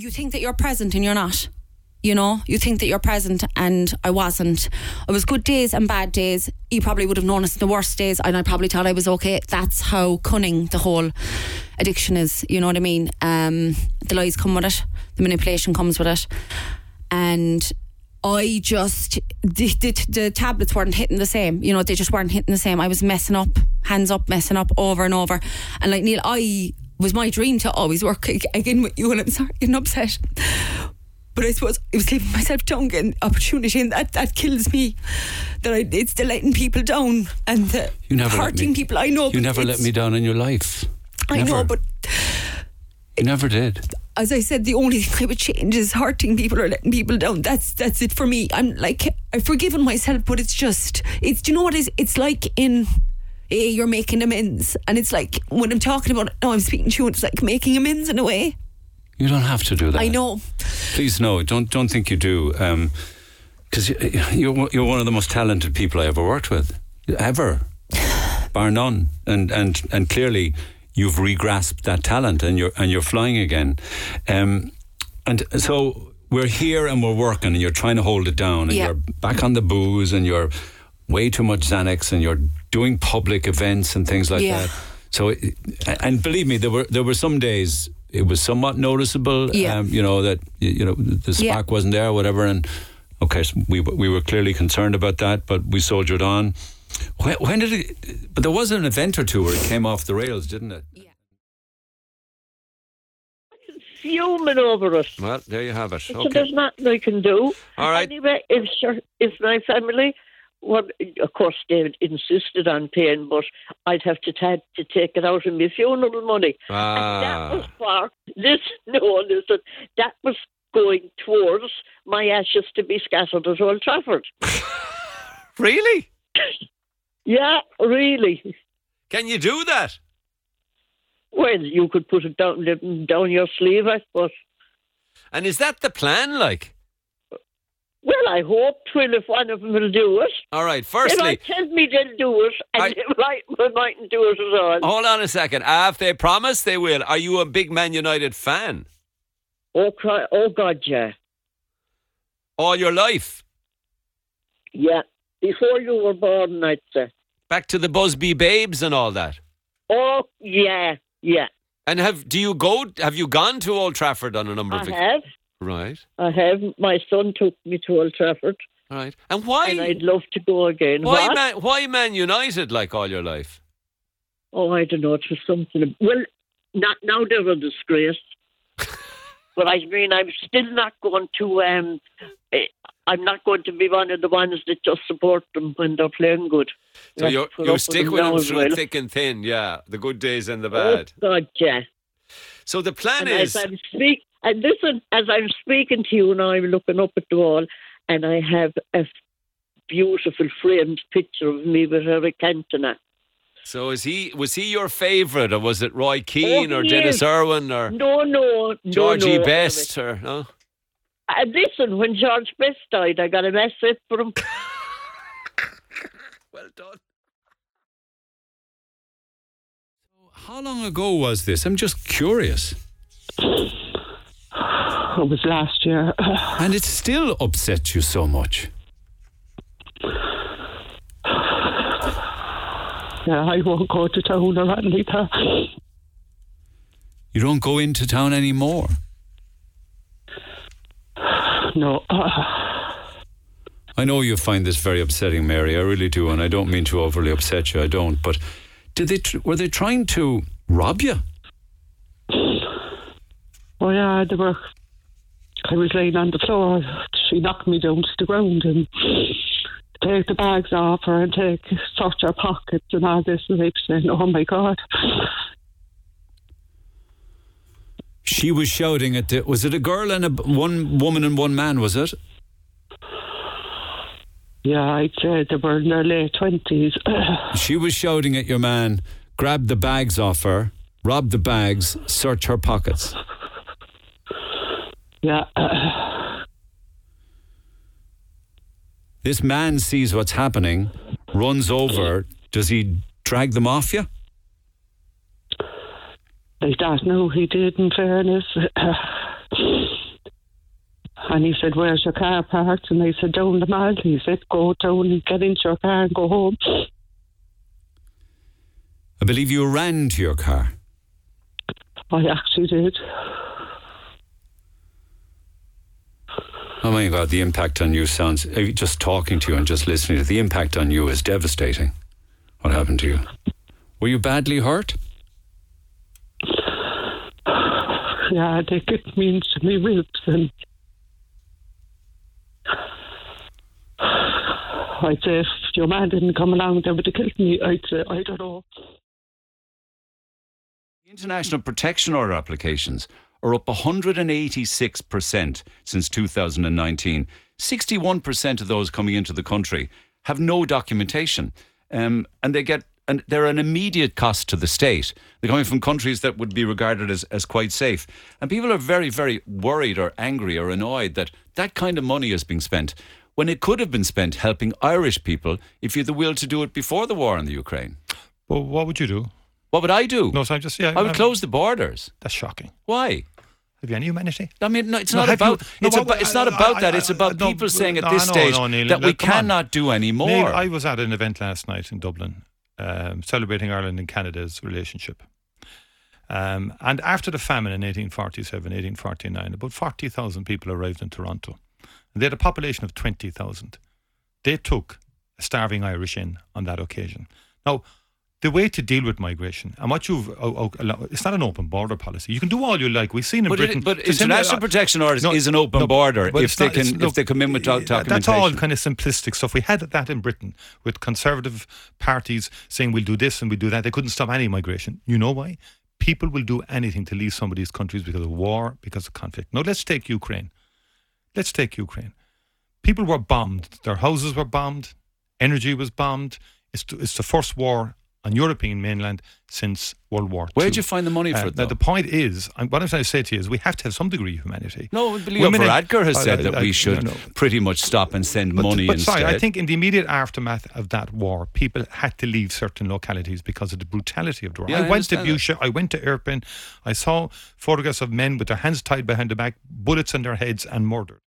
you think that you're present and you're not. You know, you think that you're present and I wasn't. It was good days and bad days. You probably would have noticed the worst days and I probably thought I was okay. That's how cunning the whole addiction is. You know what I mean? The lies come with it. The manipulation comes with it. And I just, the tablets weren't hitting the same. You know, they just weren't hitting the same. I was messing up, hands up, messing up over and over. And like, Neil, was my dream to always work again with you, and I'm sorry, getting upset. But I suppose I was leaving myself down, getting opportunity, and that kills me. It's the letting people down and the hurting people. I know. You never let me down in your life. I know, but you never did. As I said, the only thing I would change is hurting people or letting people down. That's it for me. I'm like, I've forgiven myself, but it's do you know what it is? It's like in you're making amends, and it's like when I'm talking about it now, I'm speaking to you, and it's like making amends in a way. You don't have to do that. I know. Please, no. Don't think you do. Because you're one of the most talented people I ever worked with, ever, bar none. And clearly, you've re-grasped that talent, and you're flying again. And so we're here and we're working, and you're trying to hold it down, and you're back on the booze, and you're way too much Xanax, and you're doing public events and things like that. So, and believe me, there were some days it was somewhat noticeable, that the spark wasn't there or whatever, and okay, so we were clearly concerned about that, but we soldiered on. When did it? But there was an event or two where it came off the rails, didn't it? Yeah. Fuming over it. Well, there you have it. So there's nothing I can do. All right. Anyway, if my family, well, of course they insisted on paying, but I'd have to take it out of my funeral money. And that was listen, that was going towards my ashes to be scattered at Old Trafford. Really? Yeah, really. Can you do that? Well, you could put it down your sleeve, I suppose. And is that the plan, like? Well, I hope if one of them will do it. All right, firstly... They might tell me they'll do it, and they mightn't do it at all. Hold on a second. If they promise they will, are you a big Man United fan? Oh, God, yeah. All your life? Yeah. Before you were born, I'd say. Back to the Busby Babes and all that? Oh, yeah. And have you gone to Old Trafford on a number of occasions? I have. Right. I have. My son took me to Old Trafford. Right. And why? And I'd love to go again. Why Man United like all your life? Oh, I don't know. It was something. Well, now they're a disgrace. But I mean, I'm still not going to. I'm not going to be one of the ones that just support them when they're playing good. So you stick with them through thick and thin, yeah. The good days and the bad. Oh God, yeah. So the plan is. And listen, as I'm speaking to you now, I'm looking up at the wall, and I have a beautiful framed picture of me with Eric Cantona. So was he your favourite, or was it Roy Keane or Dennis Irwin or Georgie Best or no? Listen, when George Best died, I got a message for him. Well done. How long ago was this? I'm just curious. It was last year. And it still upsets you so much. Yeah, I won't go to town or anything like that. You don't go into town anymore? No. I know you find this very upsetting, Mary. I really do, and I don't mean to overly upset you. I don't. But were they trying to rob you? Oh yeah, they were. I was laying on the floor. She knocked me down to the ground and take the bags off her and search her pockets and all this. And I'm saying, oh my God. She was shouting at was it a girl and one woman and one man, was it? Yeah, I'd say they were in their late 20s. She was shouting at your man, grab the bags off her, rob the bags, search her pockets. Yeah. This man sees what's happening, runs over. Does he drag them off you? I don't know. He did, in fairness. And he said, where's your car parked? And I said, down the mall. He said, go down and get into your car and go home. I believe you ran to your car. I actually did. Oh my God, the impact on you sounds, just talking to you and just listening to the impact on you is devastating. What happened to you? Were you badly hurt? Yeah, they kicked me into my ribs and I'd say if your man didn't come along, they would have killed me. I'd say, I don't know. International Protection Order applications are up 186% since 2019. 61% of those coming into the country have no documentation, and they're an immediate cost to the state. They're coming from countries that would be regarded as quite safe. And people are very, very worried or angry or annoyed that kind of money is being spent when it could have been spent helping Irish people if you had the will to do it before the war in the Ukraine. Well, what would you do? What would I do? No, so I'm just, yeah. I would close the borders. That's shocking. Why? Have you any humanity? I mean, no, it's not about that. It's about people saying at this stage Neil, that we cannot do any more. Neil, I was at an event last night in Dublin celebrating Ireland and Canada's relationship. And after the famine in 1847, 1849, about 40,000 people arrived in Toronto. And they had a population of 20,000. They took a starving Irish in on that occasion. Now, the way to deal with migration, and what it's not an open border policy. You can do all you like. We've seen in Britain. But international protection orders is an open border if they come in with documentation. That's all kind of simplistic stuff. We had that in Britain with conservative parties saying we'll do this and we'll do that. They couldn't stop any migration. You know why? People will do anything to leave some of these countries because of war, because of conflict. Now, let's take Ukraine. People were bombed. Their houses were bombed. Energy was bombed. It's the first war on European mainland since World War II. Where did you find the money for it, though? Now, the point is, what I'm trying to say to you is we have to have some degree of humanity. No, Leo Varadkar has said that we should pretty much stop and send money instead. Sorry, I think in the immediate aftermath of that war, people had to leave certain localities because of the brutality of the war. Yeah, I went to Busha, I went to Irpin, I saw photographs of men with their hands tied behind the back, bullets in their heads and murdered.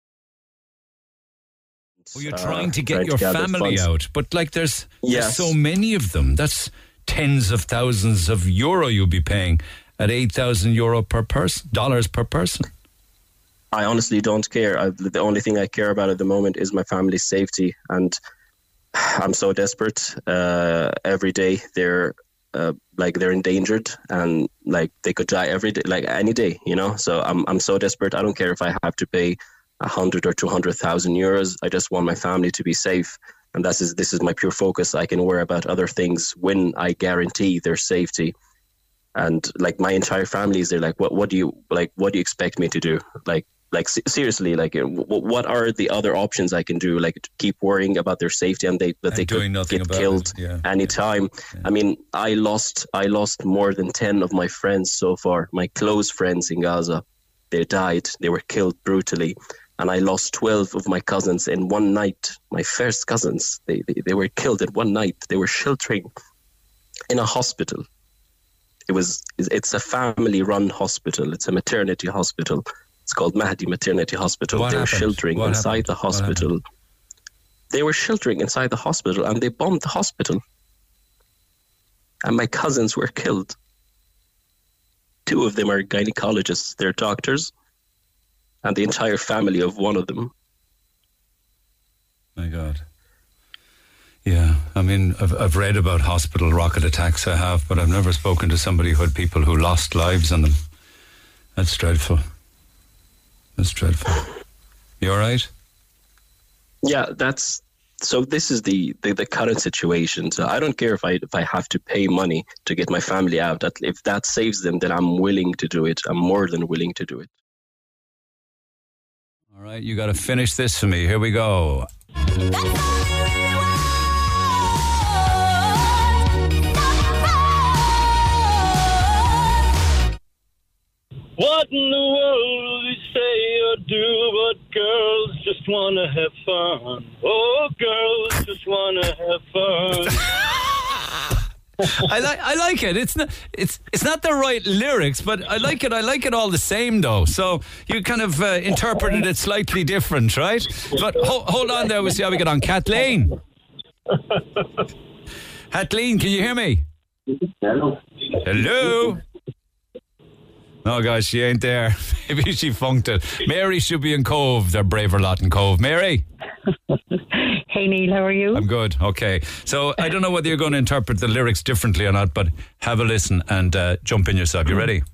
Well, you're trying to get your family out, but there's so many of them. That's tens of thousands of euro you'll be paying at €8,000 per person, dollars per person. I honestly don't care. The only thing I care about at the moment is my family's safety, and I'm so desperate. Every day they're endangered, and they could die every day, any day, So I'm so desperate. I don't care if I have to pay 100 or 200,000 euros. I just want my family to be safe, and this is my pure focus. I can worry about other things when I guarantee their safety. And my entire family is there. What do you expect me to do? Seriously, what are the other options I can do? Keep worrying about their safety and they could get killed anytime. Yeah. I mean, I lost more than 10 of my friends so far. My close friends in Gaza, they died. They were killed brutally. And I lost 12 of my cousins in one night. My first cousins, they were killed in one night. They were sheltering in a hospital. It's a family-run hospital. It's a maternity hospital. It's called Mahdi Maternity Hospital. They were sheltering inside the hospital. They were sheltering inside the hospital, and they bombed the hospital. And my cousins were killed. 2 of them are gynecologists. They're doctors. And the entire family of one of them. My God. Yeah, I mean, I've read about hospital rocket attacks, I have, but I've never spoken to somebody who had people who lost lives in them. That's dreadful. You all right? Yeah, so this is the current situation. So I don't care if I have to pay money to get my family out. If that saves them, then I'm willing to do it. I'm more than willing to do it. All right, you got to finish this for me. Here we go. What in the world will you say or do? But girls just want to have fun. Oh, girls just want to have fun. I like it. It's not the right lyrics, but I like it. I like it all the same, though. So you kind of interpreted it slightly different, right? But hold on there. We'll see how we get on. Kathleen. Kathleen, can you hear me? Hello. Hello. Oh, gosh, she ain't there. Maybe she funked it. Mary should be in Cove. They're braver lot in Cove. Mary? Hey, Neil, how are you? I'm good. Okay. So I don't know whether you're going to interpret the lyrics differently or not, but have a listen and jump in yourself. You ready?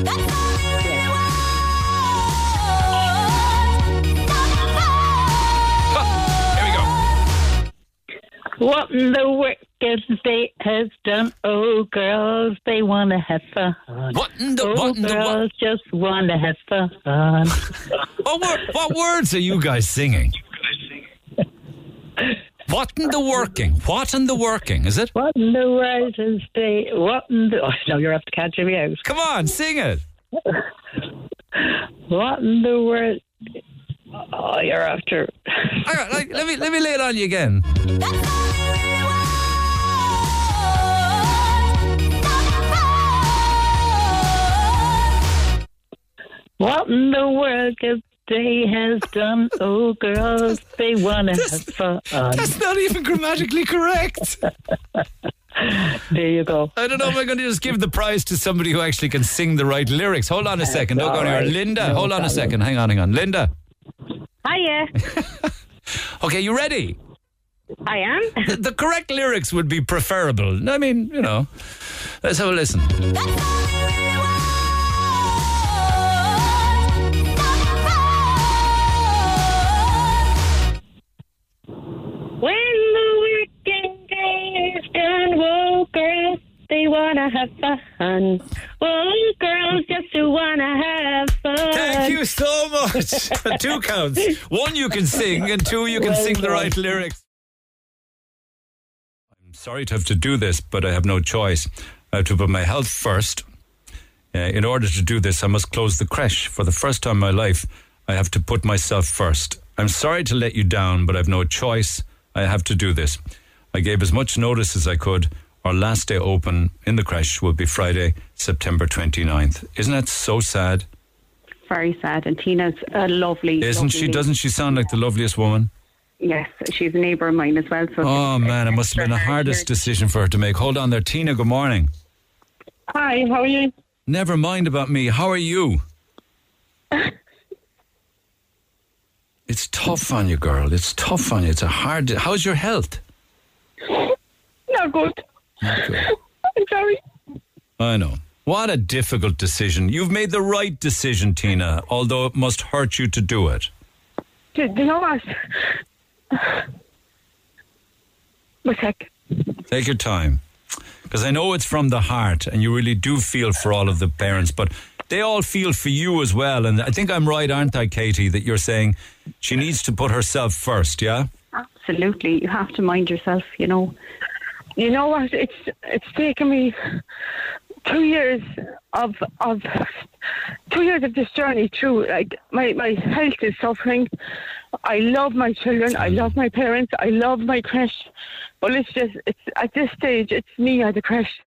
What in the work has they has done? Oh, girls, they want to have fun. Girls just want to have fun. What words are you guys singing? What in the working? What in the working? Is it? What in the world has they? What in the? Oh, no, you're after catching me out. Come on, sing it. What in the world? Oh, you're after. All right, let me lay it on you again. What in the world has they has done? Oh, girls, they want to have fun. That's not even grammatically correct. There you go. I don't know if I'm going to just give the prize to somebody who actually can sing the right lyrics. Hold on a second. Don't go anywhere. Linda, hold on a second. Hang on. Linda. Hiya. Okay, you ready? I am. The correct lyrics would be preferable. I mean, let's have a listen. When the working day is done, whoa, girls, they wanna have fun. Whoa, girls just wanna have fun. Thank you so much. 2 counts. 1, you can sing, and 2, you can sing the right lyrics. I'm sorry to have to do this, but I have no choice. I have to put my health first. In order to do this, I must close the creche. For the first time in my life, I have to put myself first. I'm sorry to let you down, but I have no choice. I have to do this. I gave as much notice as I could. Our last day open in the creche will be Friday, September 29th. Isn't that so sad? Very sad. And Tina's a lovely. Isn't she? Doesn't she sound like the loveliest woman? Yes, she's a neighbour of mine as well. So oh, man, it must have been the hardest decision for her to make. Hold on there. Tina, good morning. Hi, how are you? Never mind about me. How are you? It's tough on you, girl. It's tough on you. It's a hard... How's your health? Not good. Not good. I'm sorry. I know. What a difficult decision. You've made the right decision, Tina, although it must hurt you to do it. Do you know what? One sec. Take your time. Because I know it's from the heart, and you really do feel for all of the parents, but they all feel for you as well. And I think I'm right, aren't I, Katie, that you're saying she needs to put herself first, yeah? Absolutely. You have to mind yourself, You know what? It's taken me 2 years of 2 years of this journey through. Like my health is suffering. I love my children. I love my parents. I love my creche. But it's at this stage, it's me at the creche.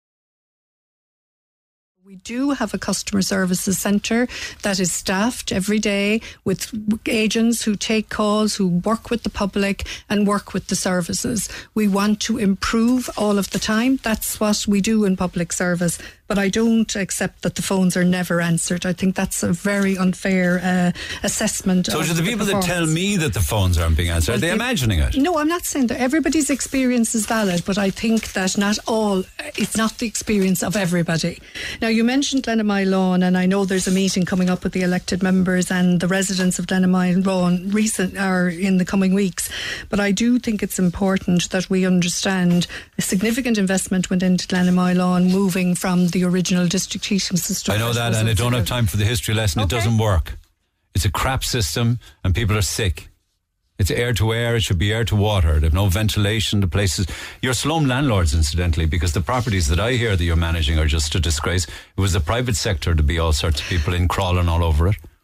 We do have a customer services centre that is staffed every day with agents who take calls, who work with the public and work with the services. We want to improve all of the time. That's what we do in public service. But I don't accept that the phones are never answered. I think that's a very unfair assessment. So to the people that tell me that the phones aren't being answered, are they imagining it? No, I'm not saying that. Everybody's experience is valid, but I think that it's not the experience of everybody. Now, you mentioned Glenamoy Lawn, and I know there's a meeting coming up with the elected members and the residents of Glenamoy Lawn in the coming weeks. But I do think it's important that we understand a significant investment went into Glenamoy Lawn, moving from the original district heating system. I know that, and I don't have time for the history lesson. Okay. It doesn't work. It's a crap system, and people are sick. It's air to air. It should be air to water. They have no ventilation. The places. You're slum landlords, incidentally, because the properties that I hear that you're managing are just a disgrace. It was the private sector to be all sorts of people in crawling all over it.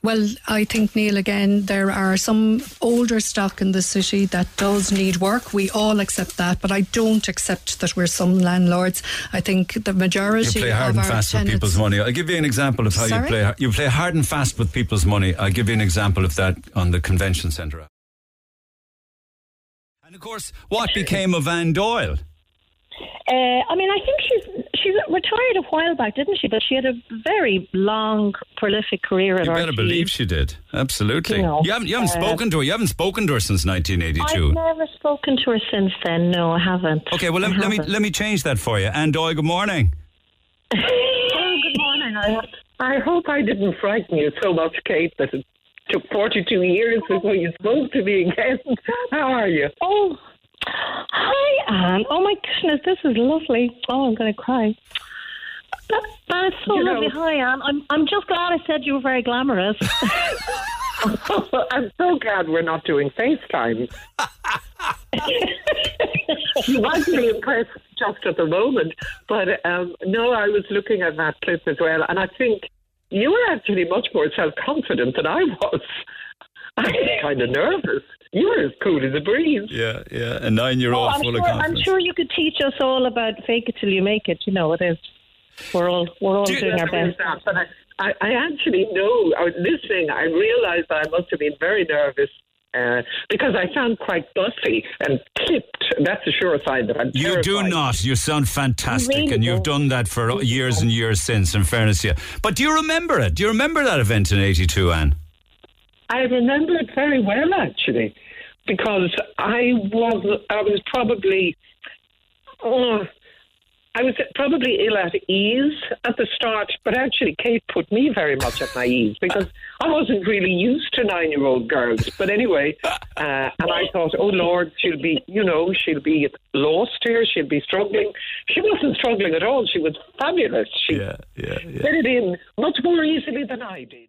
Well, I think, Neil, again, there are some older stock in the city that does need work. We all accept that, but I don't accept that we're some landlords. I think the majority You play hard of and our fast with tenants... people's money. I'll give you an example of how Sorry? you play hard and fast with people's money. I'll give you an example of that on the convention centre. And of course, what became of Anne Doyle? I mean, I think she's retired a while back, didn't she? But she had a very long, prolific career at You RTÉ. better believe she did. Absolutely. You know, you haven't spoken to her. You haven't spoken to her since 1982. I've never spoken to her since then. No, I haven't. Okay, well let me change that for you. Anne Doyle, good morning. Oh, good morning. I hope I didn't frighten you so much, Kate, that it took 42 years before you spoke to me again. How are you? Oh, hi, Anne. Oh, my goodness, this is lovely. Oh, I'm going to cry. That's so lovely. Hi, Anne. I'm just glad I said you were very glamorous. I'm so glad we're not doing FaceTime. You might be impressed just at the moment, but no, I was looking at that clip as well, and I think you were actually much more self-confident than I was. I was kind of nervous. You were as cool as a breeze. Yeah, a 9-year-old full of confidence. I'm sure you could teach us all about fake it till you make it. You know, it is. We're all doing our best. But I actually know, I was listening, I realised that I must have been very nervous because I sound quite bussy and clipped. That's a sure sign that I'm You terrified. do not. You sound fantastic, Really and you've do. done that for years and years since, in fairness to you. But do you remember it? Do you remember that event in 82, Anne? I remember it very well, actually, because I was probably ill at ease at the start, but actually Kate put me very much at my ease because I wasn't really used to 9-year-old girls. But anyway, and I thought, oh Lord, she'll be lost here, she'll be struggling. She wasn't struggling at all. She was fabulous. She Yeah. fit it in much more easily than I did.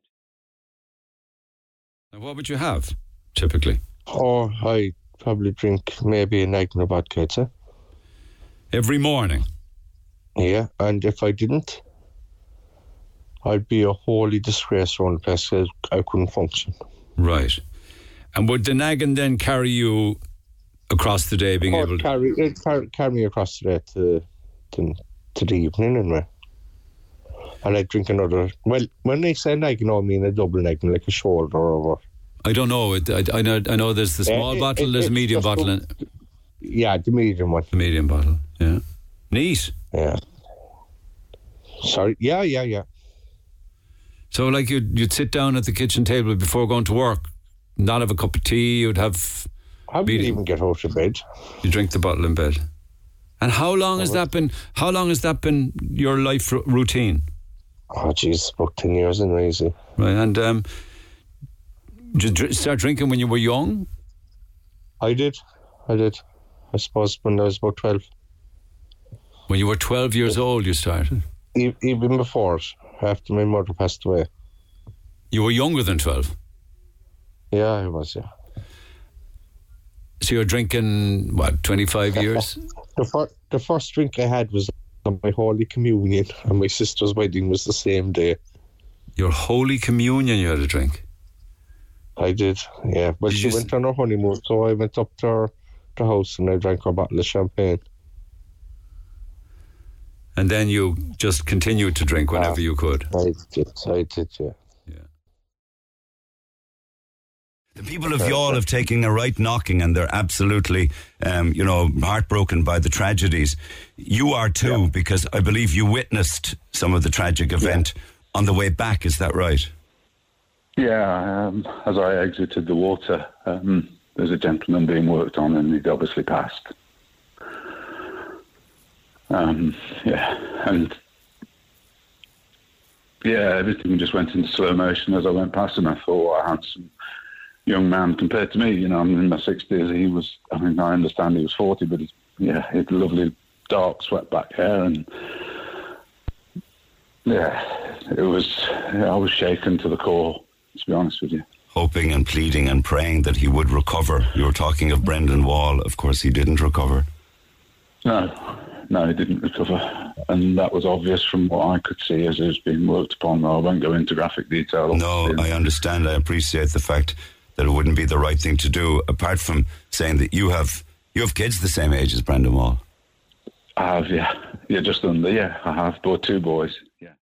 And what would you have, typically? Oh, I probably drink maybe a night in a vodka, I'd say. Every morning? Yeah, and if I didn't, I'd be a holy disgrace around the place because I couldn't function. Right. And would the nagging then carry you across the day, being able to... Carry me across the day to the evening anyway. And I'd drink another... Well, when they say nagging, I mean a double nagging, like a shoulder or what. I don't know. I know there's the small bottle, there's a medium bottle. Yeah, the medium one. The medium bottle, yeah. Neat. Yeah. Sorry. Yeah. So, like, you'd sit down at the kitchen table before going to work, not have a cup of tea, you'd have... I wouldn't even get out of bed. You drink the bottle in bed. And how long has that been your life routine? Oh, jeez, about 10 years anyway, easy. Right, and did you start drinking when you were young? I did. I suppose when I was about 12. When you were 12 years old, you started? Even before it, after my mother passed away. You were younger than 12? Yeah, I was, yeah. So you're drinking, 25 years? The first drink I had was on my Holy Communion, and my sister's wedding was the same day. Your Holy Communion you had a drink? I did, yeah. But she went on her honeymoon, so I went up to her house and I drank her bottle of champagne. And then you just continued to drink whenever you could? I did, yeah. The people of Youghal have taken a right knocking and they're absolutely, heartbroken by the tragedies. You are too, because I believe you witnessed some of the tragic event on the way back, is that right? Yeah, as I exited the water, there's a gentleman being worked on and he'd obviously passed. Everything just went into slow motion as I went past him. I thought, what a handsome young man compared to me. I'm in my 60s. He was, I understand he was 40, but he had lovely dark swept back hair. And I was shaken to the core, to be honest with you. Hoping and pleading and praying that he would recover. You were talking of Brendan Wall. Of course, he didn't recover. No, he didn't recover. And that was obvious from what I could see as it was being worked upon. I won't go into graphic detail. No, I understand. I appreciate the fact that it wouldn't be the right thing to do, apart from saying that you have kids the same age as Brendan Wall. I have, yeah. Yeah, just under, yeah. I have, but 2 boys.